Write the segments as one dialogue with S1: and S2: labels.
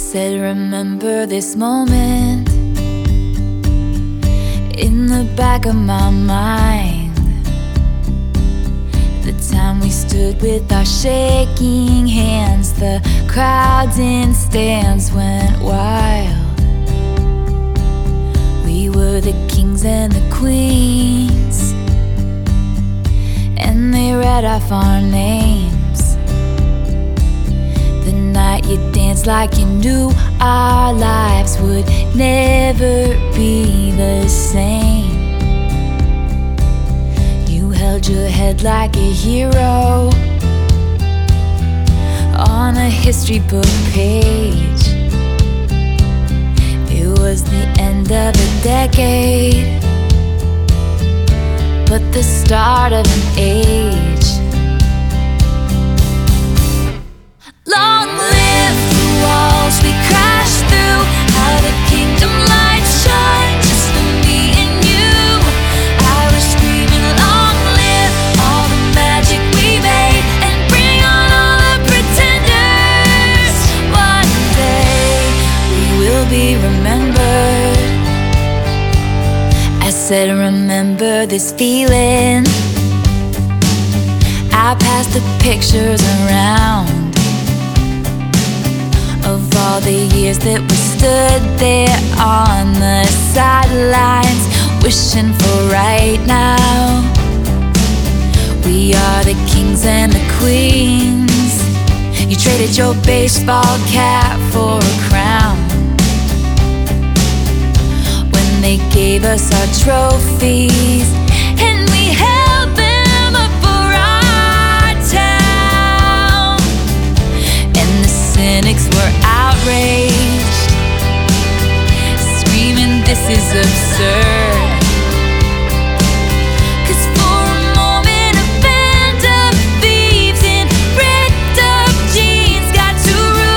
S1: said, remember this moment in the back of my mind. The time we stood with our shaking hands, the crowds in stands went wild. We were the kings and the queens, and they read off our names. The night you danced like you knew our lives would never be the same. You held your head like a hero on a history book page. It was the end of a decade, but the start of an age. Long live the walls we crashed through, how the kingdom lights shine just for me and you. I was screaming, long live all the magic we made, and bring on all the pretenders. One day we will be remembered. I said, remember this feeling. I passed the pictures around of all the years that we stood there on the sidelines, wishing for right now. We are the kings and the queens. You traded your baseball cap for a crown when they gave us our trophies, and we held them up for our town. And the cynics were outraged, screaming, this is absurd. 'Cause for a moment a band of thieves in ripped up jeans got to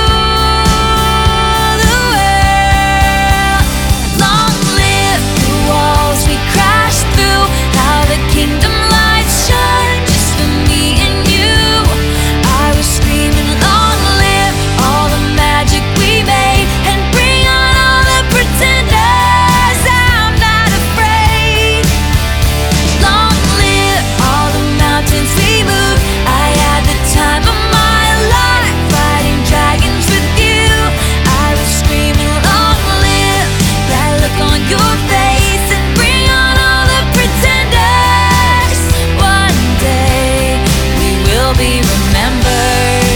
S1: rule the world. Long live the walls we crashed through, how the kingdom lights shine just for me and you. I was screaming, long live all the magic we made, and bring on all the pretenders. I'm not afraid. Long live all the mountains we moved. I had the time of my life, fighting dragons with you. I was screaming, long live that look on your face, and bring on all the pretenders. One day we will be remembered.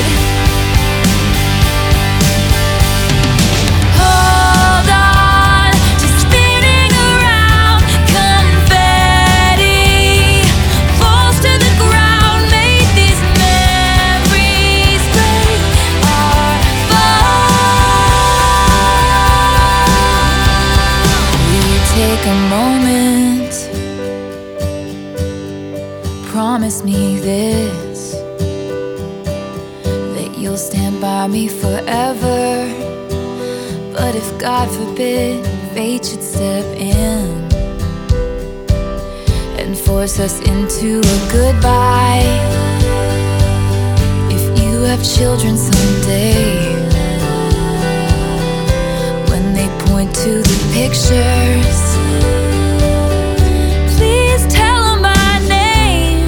S1: Hold on to spinning around, confetti falls to the ground. Make these memories break our fall. Will you take a moment? Promise me this, that you'll stand by me forever. But if God forbid fate should step in and force us into a goodbye, if you have children someday, when they point to the pictures, please tell them my name.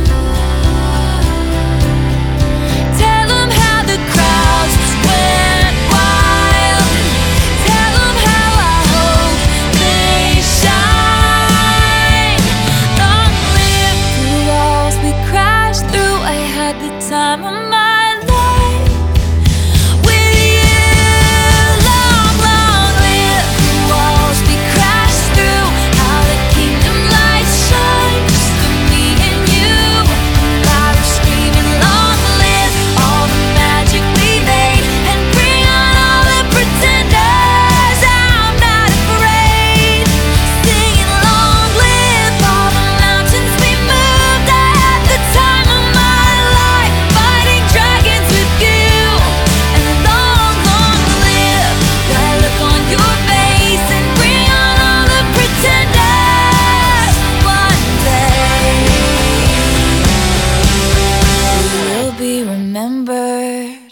S1: Tell them how the crowds went wild. Tell them how I hope they shine. Long live the walls we crashed through. I had the time of my life with you. Long, long live the walls we crashed through, how the kingdom lights shine just for me and you. I was screaming, long live all the magic we made, and bring on all the pretenders. I'm not afraid. Singing, long live all the mountains we moved. I had the time of my life, fighting dragons with you. And long, long live that look on your face, and bring on all the pretenders. One day we will be remembered.